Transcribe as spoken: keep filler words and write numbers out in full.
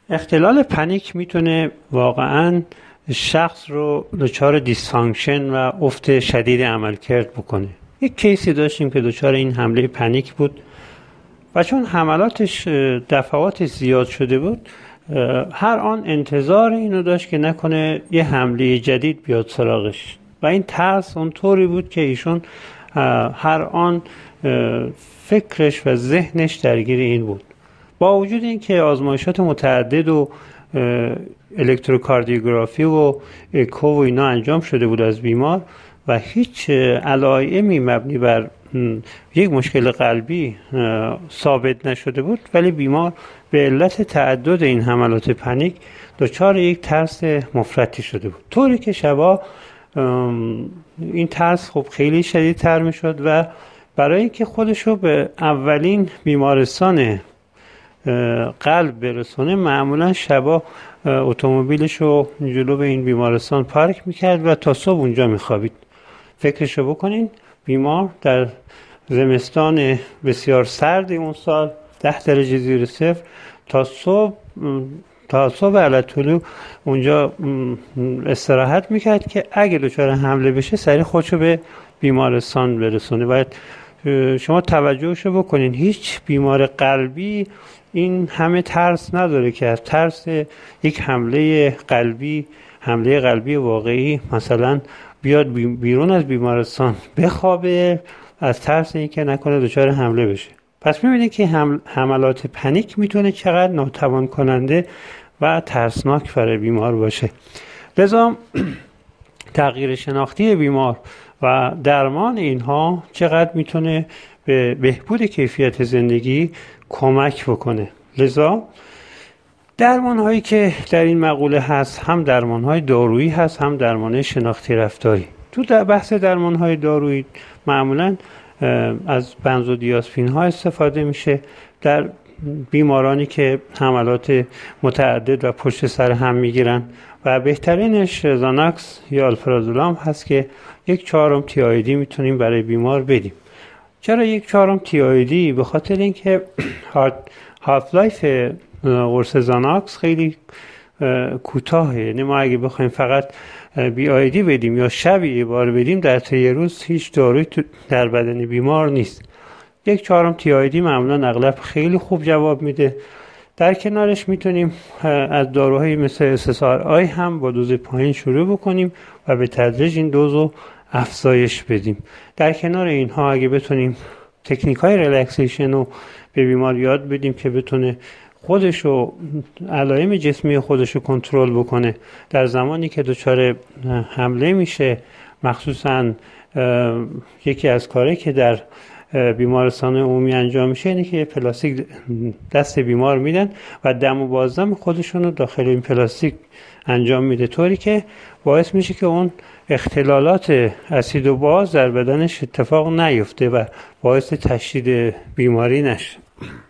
اختلال پنیک میتونه واقعاً شخص رو دچار دیسفانکشن و افت شدید عملکرد بکنه. یک کیسی داشتیم که دچار این حمله پنیک بود و چون حملاتش دفعاتش زیاد شده بود، هر آن انتظار اینو داشت که نکنه یه حمله جدید بیاد سراغش و این ترس اونطوری بود که ایشون هر آن فکرش و ذهنش درگیر این بود. با وجود این که آزمایشات متعدد و الکتروکاردیوگرافی و اکو و اینا انجام شده بود از بیمار و هیچ علائمی مبنی بر یک مشکل قلبی ثابت نشده بود، ولی بیمار به علت تعدد این حملات پنیک دچار یک ترس مفرطی شده بود، طوری که شبا این ترس خب خیلی شدیدتر می شد و برای اینکه خودشو به اولین بیمارستان قلب برسونه معمولا شبا اتومبیلشو جلو به این بیمارستان پارک میکرد و تا صبح اونجا میخوابید. فکرشو بکنین بیمار در زمستان بسیار سرد اون سال ده درجه زیر صفر تا صبح تا صبح علتولو اونجا استراحت میکرد که اگه دچار حمله بشه سریع خودشو به بیمارستان برسونه. باید شما توجهشو بکنین هیچ بیمار قلبی این همه ترس نداره که از ترس یک حمله قلبی حمله قلبی واقعی مثلا بیاد بیرون از بیمارستان بخوابه از ترس اینکه نکنه دچار حمله بشه. پس می‌بینید که حمل، حملات پنیک میتونه چقدر ناتوان کننده و ترسناک برای بیمار باشه. لذا تغییر شناختی بیمار و درمان اینها چقدر میتونه به بهبود کیفیت زندگی کمک بکنه. لذا درمان هایی که در این مقوله هست هم درمان های دارویی هست هم درمان شناختی رفتاری. تو در بحث درمان های دارویی معمولا از بنزودیازپین ها استفاده میشه در بیمارانی که حملات متعدد و پشت سر هم میگیرن و بهترینش زاناکس یا آلپرازولام هست که یک چهارم تی آی دی میتونیم برای بیمار بدیم. چرا یک چهارم تی آی دی؟ به خاطر اینکه هاف لایف قرص زاناکس خیلی کوتاهه، یعنی ما اگه بخوایم فقط بی آی دی بدیم یا شبی یه بار بدیم در طی روز هیچ دارویی در بدن بیمار نیست. یک چهارم تی آی دی معمولا اغلب خیلی خوب جواب میده. در کنارش میتونیم از داروهایی مثل اس اس آر آی هم با دوز پایین شروع بکنیم و به تدریج این دوزو افزایش بدیم. در کنار اینها اگه بتونیم تکنیک های ریلکسیشن رو به بیمار یاد بدیم که بتونه خودشو علائم جسمی خودشو کنترل بکنه در زمانی که دچار حمله میشه، مخصوصا یکی از کارهایی که در بیمارستان عمومی انجام میشه اینه که پلاستیک دست بیمار میدن و دم و بازدم خودشون رو داخل این پلاستیک انجام میده، طوری که باعث میشه که اون اختلالات اسید و باز در بدنش اتفاق نیفته و باعث تشدید بیماری نشه.